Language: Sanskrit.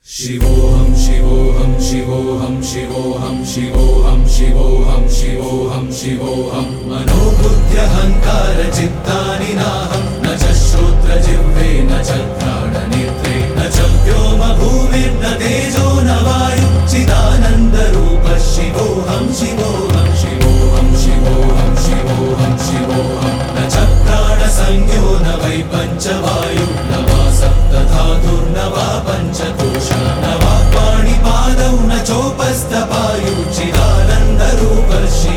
शिवोऽहं शिवोऽहं शिवोऽहं शिवोऽहं शिवोऽहं शिवोऽहं शिवोऽहं शिवोऽहं मनोबुद्ध्यहङ्कार चित्तानि नाहं न च श्रोत्रजिह्वे न च घ्राणनेत्रे न च व्योम भूमिर्न तेजो न वायुः चिदानन्दरूपः शिवोऽहं शिवोऽहं शिवोऽहं शिवोऽहं शिवोऽहं शिवोऽहं न च प्राणसंज्ञो न वै पञ्चवायुः न वा सप्तधातुर्न वा पञ्चकोशः न वा पाणिपादौ न चोपस्थपायुः चिदानन्दरूपः